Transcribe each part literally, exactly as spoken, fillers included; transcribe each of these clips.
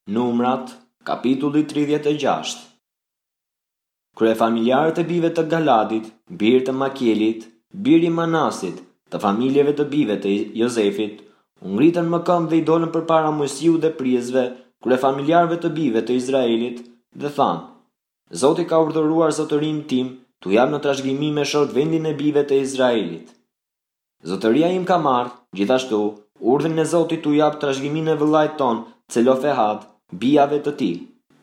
Numrat, kapitulli tridhjetë e gjashtë. Kryefamiljarët e bijve të Galadit, birë të Makielit, biri i Manasit, të familjeve të bijve të Jozefit, u ngritën më këmbë dhe i dolën përpara Mojsiut dhe prizve, kryefamiljarëve të bijve të Izraelit, dhe thanë: Zoti ka urdhëruar zotërin tim t'u jap në trashëgimi me shok vendin e bijve të Izraelit. Zotëria im ka marrë, gjithashtu, urdhrin e Zotit t'u jap trashëgimin e vëllait ton, Celofehad, bijave të tij.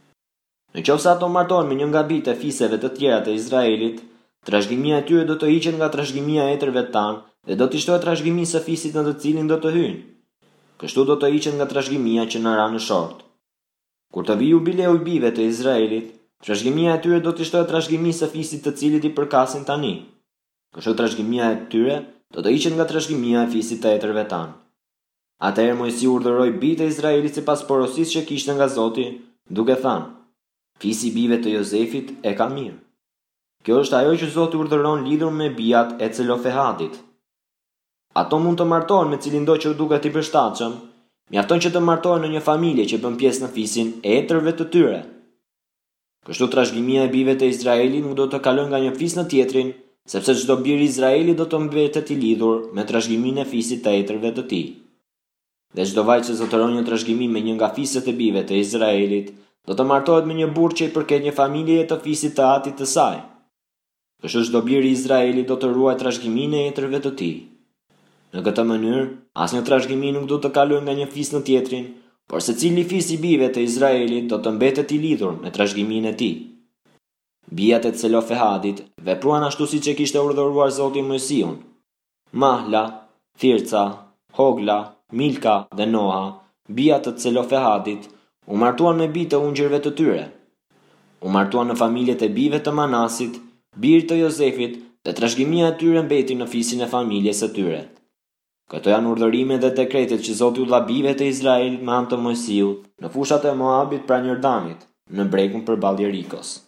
Në qoftë se ato martohen me një nga bijtë e fiseve të tjera të Izraelit, trashëgimia e tyre do të hiqet nga trashëgimia e etërve tanë dhe do t'i shtohet trashëgimisë së fisit në të cilin do të hyjnë. Kështu do të hiqet nga trashëgimia që na ra në short. Kur të vijë jubileu i bijve të Izraelit, trashëgimia e tyre do t'i shtohet trashëgimisë së fisit të cilit i përkasin tani. Kështu trashëgimia e tyre do të hiqet nga trashëgimia e fisit të etërve tanë. Atëherë Mojsiu urdhëroi bijtë e Izraelit sipas porosisë që kishte nga Zoti, duke thënë: Fisi i bijve të Jozefit e ka mirë. Kjo është ajo që Zoti urdhëron lidhur me bijat e Celofehadit. Ato mund të martohen me cilindo që u duket i përshtatshëm, mjafton që të martohen në një familje që bën pjesë në fisin e etërve të tyre. Kështu trashëgimia e bijve të Izraelit nuk do të kalojë nga një fis në tjetrin, sepse çdo bir i Izraelit do të mbetet i lidhur me trashëgiminë e fisit të etërve të tij. Dhe çdo vajzë që zotëron një trashëgimi me një nga fiset e bijve të Izraelit, do të martohet me një burrë që i përket një familjeje të fisit të atit të saj. Kështu çdo bir i Izraelit do të ruajë trashëgiminë e etërve të tij. Në këtë mënyrë, asnjë trashëgimi nuk do të kalojë nga një fis në tjetrin, por secili fis i bijve të Izraelit do të mbetet i lidhur me trashëgiminë e tij. Bijat e Celofehadit vepruan ashtu siç e kishte urdhëruar Zoti Mojsiun. Mahla, Thirca, Hogla, Milka dhe Noha, bijat të Celofehadit, u martuan me bijtë të ungjërve të tyre. U martuan në familjet e bijve të Manasit, bijtë të Jozefit, dhe trashëgimia e tyre mbeti në fisin e familjes së tyre. Këto janë urdhërimet dhe dekretet që Zoti u dha bijve të Izraelit me anë të Mojsiut në fushat e Moabit pranë Jordanit, në bregun përballë Jerikos.